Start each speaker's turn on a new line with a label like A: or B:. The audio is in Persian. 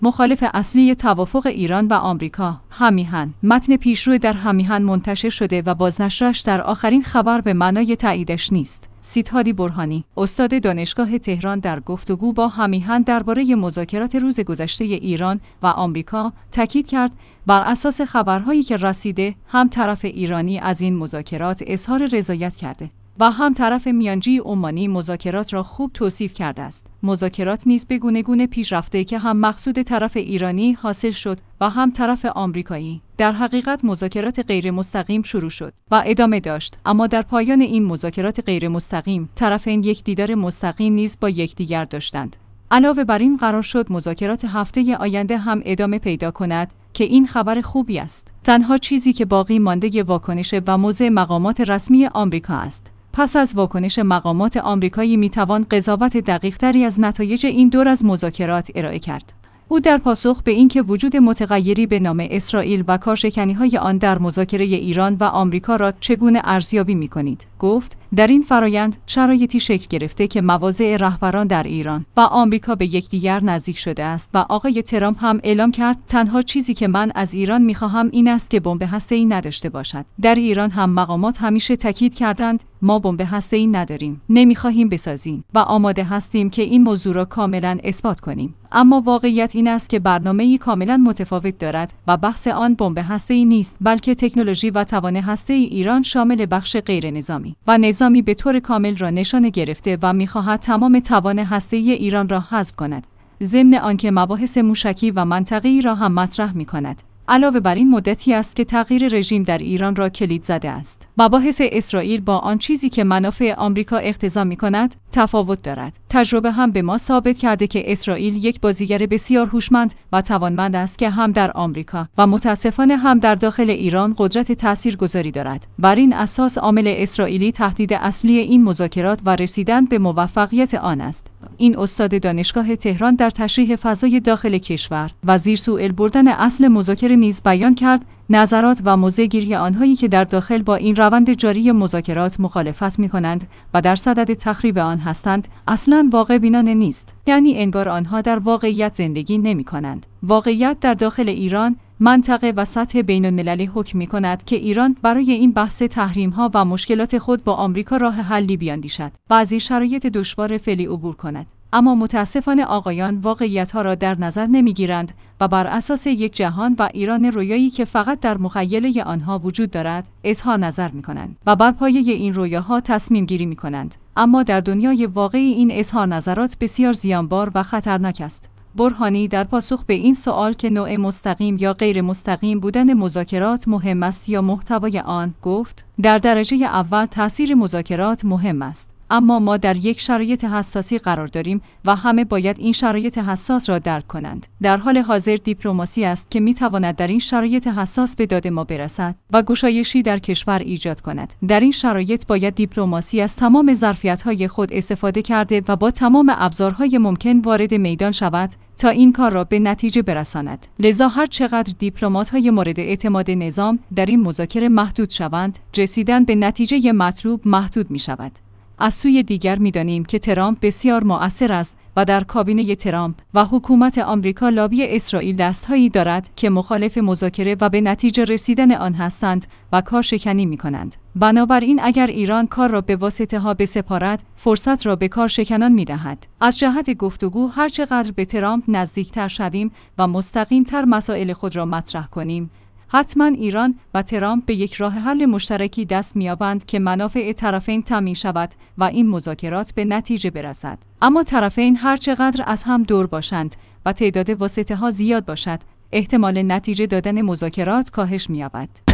A: مخالف اصلی توافق ایران و آمریکا. همیهن. متن پیشرو در همیهن منتشر شده و بازنشرش در آخرین خبر به معنای تاییدش نیست. سیدهادی برهانی، استاد دانشگاه تهران، در گفتگو با همیهن درباره مذاکرات روز گذشته ایران و آمریکا تاکید کرد بر اساس خبرهایی که رسیده هم طرف ایرانی از این مذاکرات اظهار رضایت کرده و هم طرف میانجی عمانی مذاکرات را خوب توصیف کرده است. مذاکرات نیز به گونه پیش رفته که هم مقصود طرف ایرانی حاصل شد و هم طرف آمریکایی. در حقیقت مذاکرات غیر مستقیم شروع شد و ادامه داشت، اما در پایان این مذاکرات غیر مستقیم طرفین یک دیدار مستقیم نیز با یکدیگر داشتند. علاوه بر این قرار شد مذاکرات هفته آینده هم ادامه پیدا کند که این خبر خوبی است. تنها چیزی که باقی مانده واکنش و موضع مقامات رسمی آمریکا است. پس از واکنش مقامات آمریکایی میتوان قضاوت دقیق‌تری از نتایج این دور از مذاکرات ارائه کرد. او در پاسخ به اینکه وجود متغیری به نام اسرائیل و کارشکنی‌های آن در مذاکره ایران و آمریکا را چگونه ارزیابی می‌کنید؟ گفت: در این فرایند شرایطی شکل گرفته که مواضع رهبران در ایران و آمریکا به یکدیگر نزدیک شده است و آقای ترامپ هم اعلام کرد تنها چیزی که من از ایران می‌خواهم این است که بمب هسته‌ای نداشته باشد. در ایران هم مقامات همیشه تاکید کردند ما بمب هسته‌ای نداریم، نمی‌خواهیم بسازیم و آماده هستیم که این موضوع را کاملاً اثبات کنیم. اما واقعیت این است که برنامه‌ای کاملاً متفاوت دارد و بحث آن بمب هسته‌ای نیست، بلکه تکنولوژی و توان هسته‌ای ایران شامل بخش غیر نظامی و نظامی به طور کامل را نشانه گرفته و می‌خواهد تمام توان هسته‌ای ایران را حذف کند، ضمن آنکه مباحث موشکی و منطقه‌ای را هم مطرح می‌کند. علاوه بر این مدتی است که تغییر رژیم در ایران را کلید زده است. مباحث اسرائیل با آن چیزی که منافع آمریکا اقتضا می‌کند تفاوت دارد. تجربه هم به ما ثابت کرده که اسرائیل یک بازیگر بسیار هوشمند و توانمند است که هم در آمریکا و متاسفانه هم در داخل ایران قدرت تاثیرگذاری دارد. بر این اساس عامل اسرائیلی تهدید اصلی این مذاکرات و رسیدن به موفقیت آن است. این استاد دانشگاه تهران در تشریح فضای داخل کشور و زیر سوال بردن اصل مذاکره نیز بیان کرد نظرات و موضع‌گیری آنهایی که در داخل با این روند جاری مذاکرات مخالفت می‌کنند و در صدد تخریب آن هستند اصلاً واقع بینانه نیست، یعنی انگار آنها در واقعیت زندگی نمی‌کنند. واقعیت در داخل ایران، منطقه و سطح بین‌المللی حکم می‌کند که ایران برای این بحث تحریم‌ها و مشکلات خود با آمریکا راه حلی بیاندیشد و از این شرایط دشوار فعلی عبور کند. اما متاسفانه آقایان واقعیت‌ها را در نظر نمی‌گیرند و بر اساس یک جهان و ایران رویایی که فقط در مخیله آنها وجود دارد اظهار نظر می‌کنند و بر پایه این رویاها تصمیم گیری می‌کنند. اما در دنیای واقعی این اظهار نظرات بسیار زیانبار و خطرناک است. برهانی در پاسخ به این سوال که نوع مستقیم یا غیر مستقیم بودن مذاکرات مهم است یا محتوای آن، گفت: در درجه اول تأثیر مذاکرات مهم است، اما ما در یک شرایط حساسی قرار داریم و همه باید این شرایط حساس را درک کنند. در حال حاضر دیپلماسی است که میتواند در این شرایط حساس به داد ما برسد و گشایشی در کشور ایجاد کند. در این شرایط باید دیپلماسی از تمام ظرفیت‌های خود استفاده کرده و با تمام ابزارهای ممکن وارد میدان شود تا این کار را به نتیجه برساند. لذا هر چقدر دیپلمات‌های مورد اعتماد نظام در این مذاکره محدود شوند، رسیدن به نتیجه مطلوب محدود می‌شود. از سوی دیگر می‌دانیم که ترامپ بسیار مؤثر است و در کابینه ترامپ و حکومت آمریکا لابی اسرائیل دستهایی دارد که مخالف مذاکره و به نتیجه رسیدن آن هستند و کارشکنی می‌کنند. بنابراین اگر ایران کار را به واسطه‌ها بسپارد، فرصت را به کارشکنان می‌دهد. از جهت گفتگو هر چقدر به ترامپ نزدیکتر شویم و مستقیم‌تر مسائل خود را مطرح کنیم، حتما ایران و ترامپ به یک راه حل مشترکی دست می‌یابند که منافع طرفین تامین شود و این مذاکرات به نتیجه برسد. اما طرفین هر چقدر از هم دور باشند و تعداد واسطه‌ها زیاد باشد، احتمال نتیجه دادن مذاکرات کاهش می‌یابد.